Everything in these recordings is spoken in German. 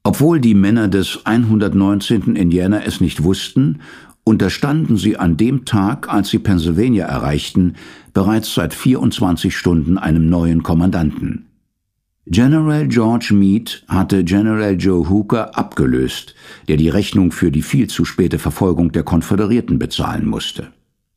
Obwohl die Männer des 119. Indiana es nicht wussten, unterstanden sie an dem Tag, als sie Pennsylvania erreichten, bereits seit 24 Stunden einem neuen Kommandanten. General George Meade hatte General Joe Hooker abgelöst, der die Rechnung für die viel zu späte Verfolgung der Konföderierten bezahlen musste.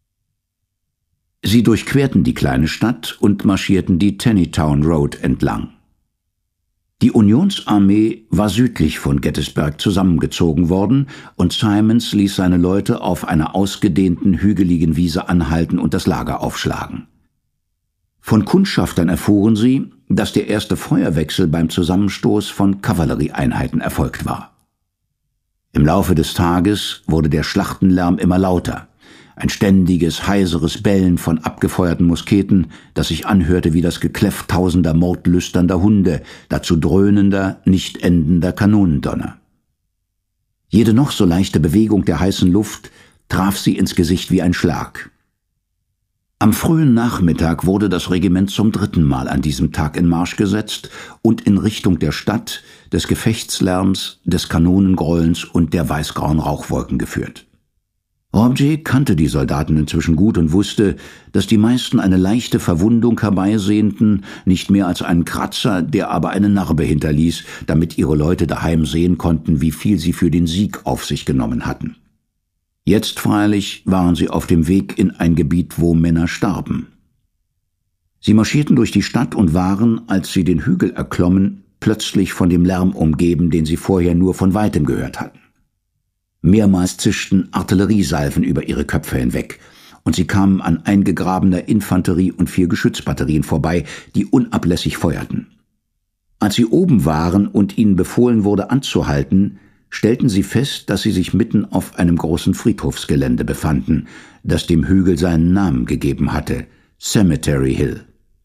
Sie durchquerten die kleine Stadt und marschierten die Taneytown Road entlang. Die Unionsarmee war südlich von Gettysburg zusammengezogen worden und Simons ließ seine Leute auf einer ausgedehnten, hügeligen Wiese anhalten und das Lager aufschlagen. Von Kundschaftern erfuhren sie, dass der erste Feuerwechsel beim Zusammenstoß von Kavallerieeinheiten erfolgt war. Im Laufe des Tages wurde der Schlachtenlärm immer lauter. Ein ständiges, heiseres Bellen von abgefeuerten Musketen, das sich anhörte wie das Gekläff tausender mordlüsternder Hunde, dazu dröhnender, nicht endender Kanonendonner. Jede noch so leichte Bewegung der heißen Luft traf sie ins Gesicht wie ein Schlag. Am frühen Nachmittag wurde das Regiment zum 3. Mal an diesem Tag in Marsch gesetzt und in Richtung der Stadt, des Gefechtslärms, des Kanonengrollens und der weißgrauen Rauchwolken geführt. Rob J. kannte die Soldaten inzwischen gut und wusste, dass die meisten eine leichte Verwundung herbeisehnten, nicht mehr als einen Kratzer, der aber eine Narbe hinterließ, damit ihre Leute daheim sehen konnten, wie viel sie für den Sieg auf sich genommen hatten. Jetzt freilich waren sie auf dem Weg in ein Gebiet, wo Männer starben. Sie marschierten durch die Stadt und waren, als sie den Hügel erklommen, plötzlich von dem Lärm umgeben, den sie vorher nur von weitem gehört hatten. Mehrmals zischten Artilleriesalven über ihre Köpfe hinweg, und sie kamen an eingegrabener Infanterie und 4 Geschützbatterien vorbei, die unablässig feuerten. Als sie oben waren und ihnen befohlen wurde anzuhalten, stellten sie fest, dass sie sich mitten auf einem großen Friedhofsgelände befanden, das dem Hügel seinen Namen gegeben hatte, Cemetery Hill.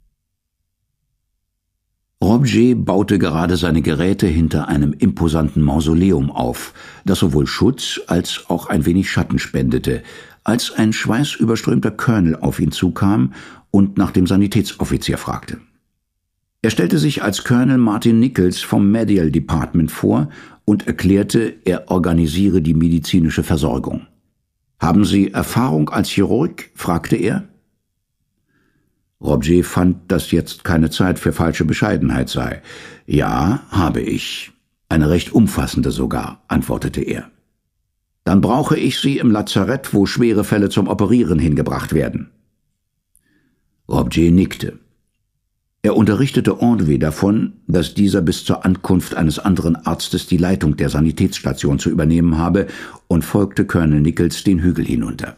Rob J. baute gerade seine Geräte hinter einem imposanten Mausoleum auf, das sowohl Schutz als auch ein wenig Schatten spendete, als ein schweißüberströmter Colonel auf ihn zukam und nach dem Sanitätsoffizier fragte. Er stellte sich als Colonel Martin Nichols vom Medical Department vor und erklärte, er organisiere die medizinische Versorgung. »Haben Sie Erfahrung als Chirurg?« fragte er. Rob J. fand, dass jetzt keine Zeit für falsche Bescheidenheit sei. »Ja, habe ich. Eine recht umfassende sogar«, antwortete er. »Dann brauche ich Sie im Lazarett, wo schwere Fälle zum Operieren hingebracht werden.« Rob J. nickte. Er unterrichtete Ordway davon, dass dieser bis zur Ankunft eines anderen Arztes die Leitung der Sanitätsstation zu übernehmen habe, und folgte Colonel Nichols den Hügel hinunter.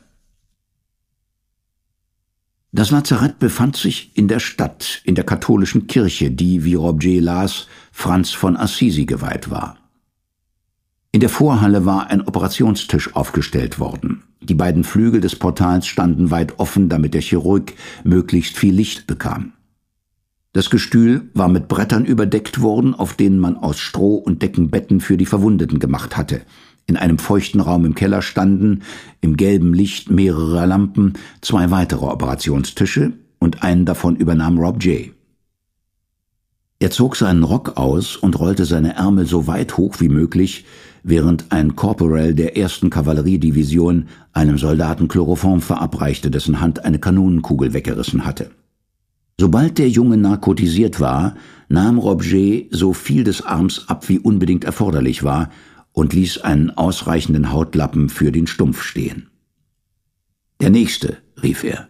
Das Lazarett befand sich in der Stadt, in der katholischen Kirche, die, wie Rob J. las, Franz von Assisi geweiht war. In der Vorhalle war ein Operationstisch aufgestellt worden. Die beiden Flügel des Portals standen weit offen, damit der Chirurg möglichst viel Licht bekam. Das Gestühl war mit Brettern überdeckt worden, auf denen man aus Stroh und Decken Betten für die Verwundeten gemacht hatte. In einem feuchten Raum im Keller standen, im gelben Licht mehrerer Lampen, 2 weitere Operationstische, und einen davon übernahm Rob J. Er zog seinen Rock aus und rollte seine Ärmel so weit hoch wie möglich, während ein Korporal der 1. Kavalleriedivision einem Soldaten Chloroform verabreichte, dessen Hand eine Kanonenkugel weggerissen hatte. Sobald der Junge narkotisiert war, nahm Rob J. so viel des Arms ab, wie unbedingt erforderlich war, und ließ einen ausreichenden Hautlappen für den Stumpf stehen. »Der Nächste«, rief er.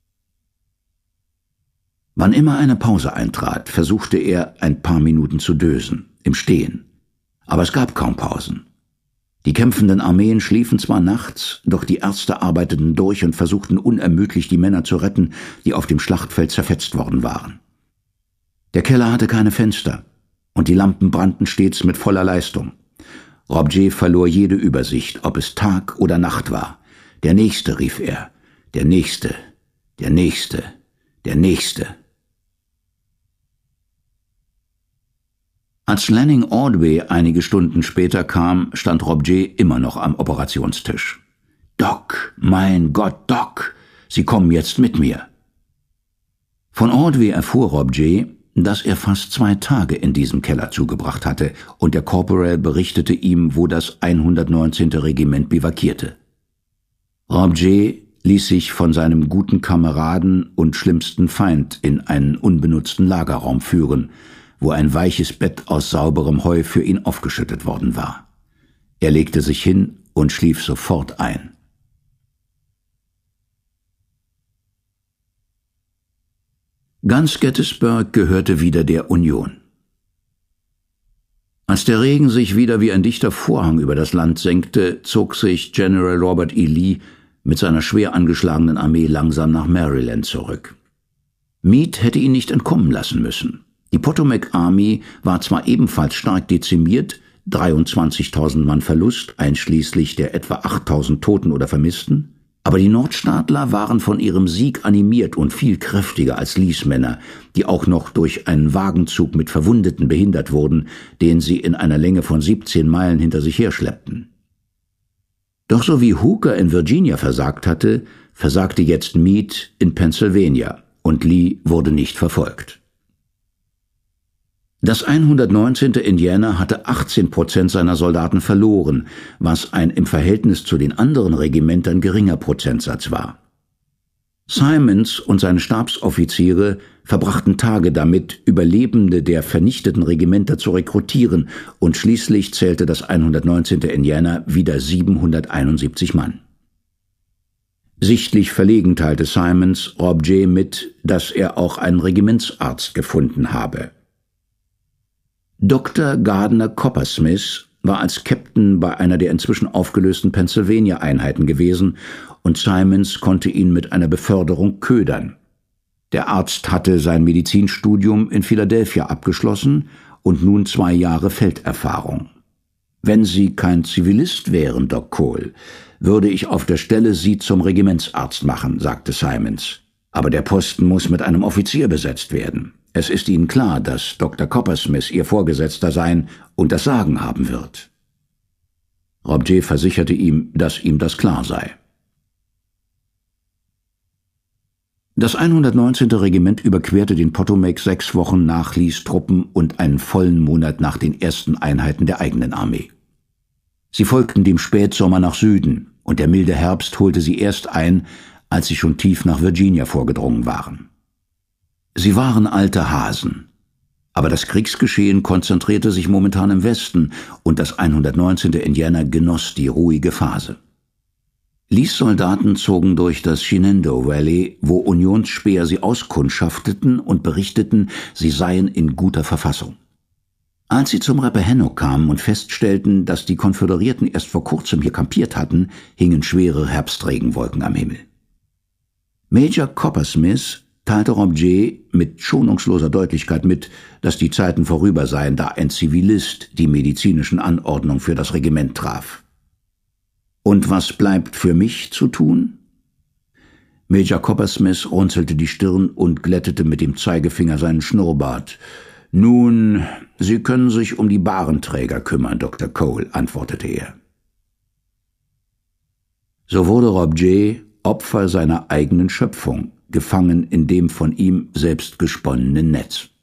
Wann immer eine Pause eintrat, versuchte er, ein paar Minuten zu dösen, im Stehen. Aber es gab kaum Pausen. Die kämpfenden Armeen schliefen zwar nachts, doch die Ärzte arbeiteten durch und versuchten unermüdlich, die Männer zu retten, die auf dem Schlachtfeld zerfetzt worden waren. Der Keller hatte keine Fenster, und die Lampen brannten stets mit voller Leistung. Rob J. verlor jede Übersicht, ob es Tag oder Nacht war. »Der Nächste«, rief er. »Der Nächste, der Nächste, der Nächste.« Als Lanning Ordway einige Stunden später kam, stand Rob J. immer noch am Operationstisch. »Doc, mein Gott, Doc, Sie kommen jetzt mit mir.« Von Ordway erfuhr Rob J., dass er fast 2 Tage in diesem Keller zugebracht hatte, und der Korporal berichtete ihm, wo das 119. Regiment bivakierte. Rob J. ließ sich von seinem guten Kameraden und schlimmsten Feind in einen unbenutzten Lagerraum führen, wo ein weiches Bett aus sauberem Heu für ihn aufgeschüttet worden war. Er legte sich hin und schlief sofort ein. Ganz Gettysburg gehörte wieder der Union. Als der Regen sich wieder wie ein dichter Vorhang über das Land senkte, zog sich General Robert E. Lee mit seiner schwer angeschlagenen Armee langsam nach Maryland zurück. Meade hätte ihn nicht entkommen lassen müssen. Die Potomac Army war zwar ebenfalls stark dezimiert, 23.000 Mann Verlust, einschließlich der etwa 8.000 Toten oder Vermissten, aber die Nordstaatler waren von ihrem Sieg animiert und viel kräftiger als Lees Männer, die auch noch durch einen Wagenzug mit Verwundeten behindert wurden, den sie in einer Länge von 17 Meilen hinter sich herschleppten. Doch so wie Hooker in Virginia versagt hatte, versagte jetzt Meade in Pennsylvania, und Lee wurde nicht verfolgt. Das 119. Indiana hatte 18% seiner Soldaten verloren, was ein im Verhältnis zu den anderen Regimentern geringer Prozentsatz war. Simons und seine Stabsoffiziere verbrachten Tage damit, Überlebende der vernichteten Regimenter zu rekrutieren, und schließlich zählte das 119. Indiana wieder 771 Mann. Sichtlich verlegen teilte Simons Rob J. mit, dass er auch einen Regimentsarzt gefunden habe. Dr. Gardner Coppersmith war als Captain bei einer der inzwischen aufgelösten Pennsylvania-Einheiten gewesen, und Simons konnte ihn mit einer Beförderung ködern. Der Arzt hatte sein Medizinstudium in Philadelphia abgeschlossen und nun 2 Jahre Felderfahrung. »Wenn Sie kein Zivilist wären, Doc Cole, würde ich auf der Stelle Sie zum Regimentsarzt machen«, sagte Simons. »Aber der Posten muss mit einem Offizier besetzt werden. Es ist Ihnen klar, dass Dr. Coppersmith Ihr Vorgesetzter sein und das Sagen haben wird.« Rob J. versicherte ihm, dass ihm das klar sei. Das 119. Regiment überquerte den Potomac 6 Wochen nach Lees Truppen und einen vollen Monat nach den ersten Einheiten der eigenen Armee. Sie folgten dem Spätsommer nach Süden, und der milde Herbst holte sie erst ein, als sie schon tief nach Virginia vorgedrungen waren. Sie waren alte Hasen, aber das Kriegsgeschehen konzentrierte sich momentan im Westen, und das 119. Indiana genoss die ruhige Phase. Lees Soldaten zogen durch das Shenandoah Valley, wo Unionsspäher sie auskundschafteten und berichteten, sie seien in guter Verfassung. Als sie zum Rappahannock kamen und feststellten, dass die Konföderierten erst vor kurzem hier kampiert hatten, hingen schwere Herbstregenwolken am Himmel. Major Coppersmith teilte Rob J. mit schonungsloser Deutlichkeit mit, dass die Zeiten vorüber seien, da ein Zivilist die medizinischen Anordnungen für das Regiment traf. »Und was bleibt für mich zu tun?« Major Coppersmith runzelte die Stirn und glättete mit dem Zeigefinger seinen Schnurrbart. »Nun, Sie können sich um die Barenträger kümmern, Dr. Cole«, antwortete er. So wurde Rob J. Opfer seiner eigenen Schöpfung, gefangen in dem von ihm selbst gesponnenen Netz.